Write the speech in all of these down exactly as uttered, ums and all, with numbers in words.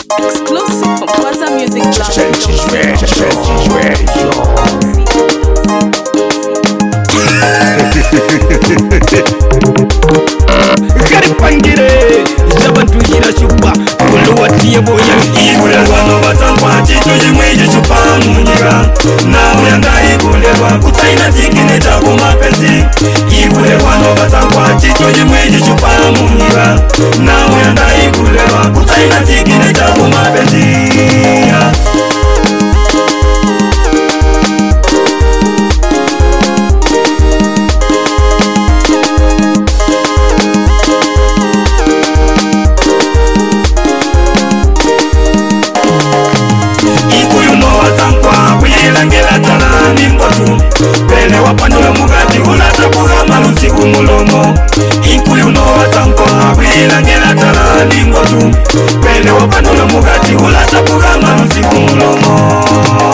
Exclusive from Kwaza Music Club. She's ready, she's ready, Karipangire, jabantu hira chupa, kulu watie boya ikule wano watangwa chitu jimwiji chupa munyiga. Na uyandai kulewa kutaina zikine tabu mapenzi. Ikule wano watangwa chitu jimwiji chupa munyiga. Na uyandai kulewa kutaina zikine tabu mapenzi. Pele wapandula mugati unatapuga malusi kumulomo. Ikuyu no watankwa wilangela tala lingotu. Pele wapandula mugati unatapuga malusi kumulomo.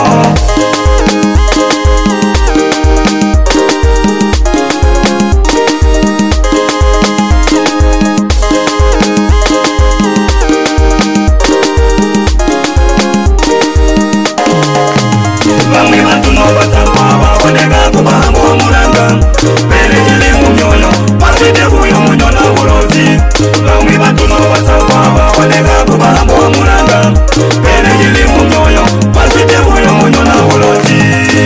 Bamwe bantu no watankwa onega kubamu omulanga. Pele jili mumyoyo pasite kuyo munyola ulozi. Bamwe bantu no watankwa onega kubamu omulanga. Pele jili mumyoyo pasite kuyo munyola ulozi.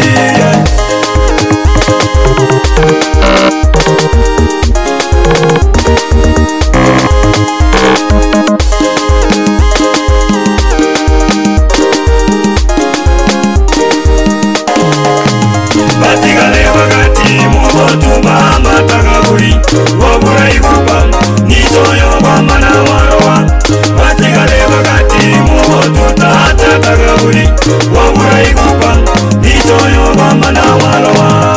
Basigale wakati mubotuba matakaguri wabura ikuba nichoyo wamana warowa. Basigale wakati mubotuta hatakaguri wabura ikuba nichoyo wamana warowa.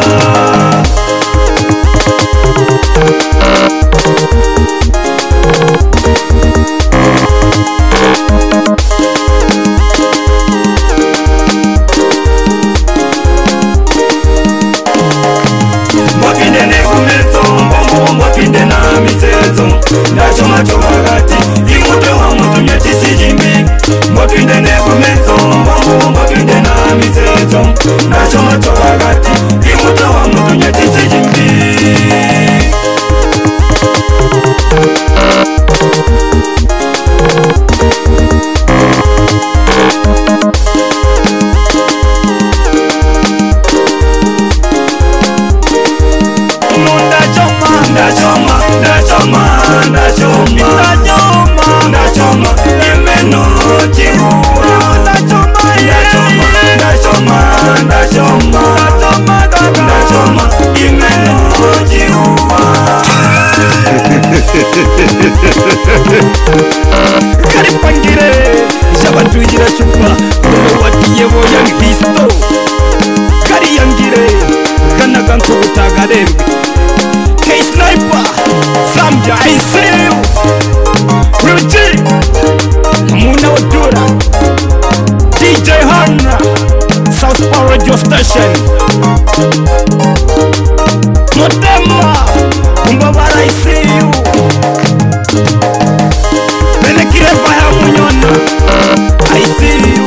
Mwakindene kumeso mbombo mwakinde na mitezo. Ndacho macho wakati imute wa mtu nyeti sijimbi. Mwakindene kumeso mbombo mwakinde na mitezo. Ndacho macho wakati imute wa mtu nyeti sijimbi. Ndachoma, ndachoma, ndachoma, ndachoma, ndachoma, imeno chihuwa. Ndachoma, ndachoma, ndachoma, ndachoma, imeno chihuwa. Karipangire, jabantu hira chupa, kulu watie boya histo. Kariyangire, kana kanku utagarembe. K-Sniper, Zambia, I see you. Real G, Muna Wadura, D J Hanna, South Power Radio Station. Motema, Umbabara, I see you. Benekire Faya Munyona, I see you.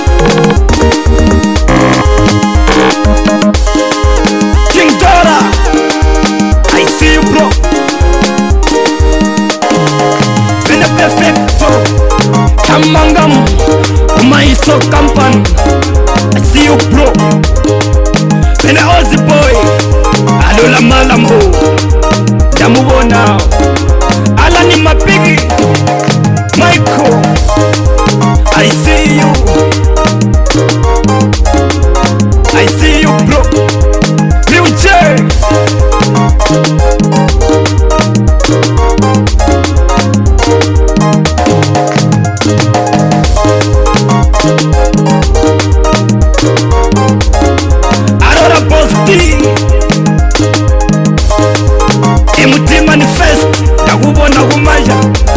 King Dora, I see you, bro. Bene perfecto, Kamangam, Umaiso Kampan. I see you, bro. Bene Ozzy boy, Alola Malambo, Jamubo now. Alani Mapigi, Michael. I see you. I see you, bro. Real J. Arora Bosti Imuti Manifest Nakubona kumaya.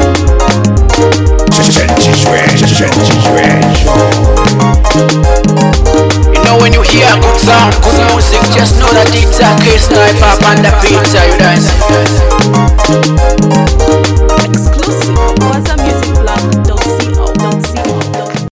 You know when you hear good sound, good music, just know that it's a K-Sniper and the pizza, you guys.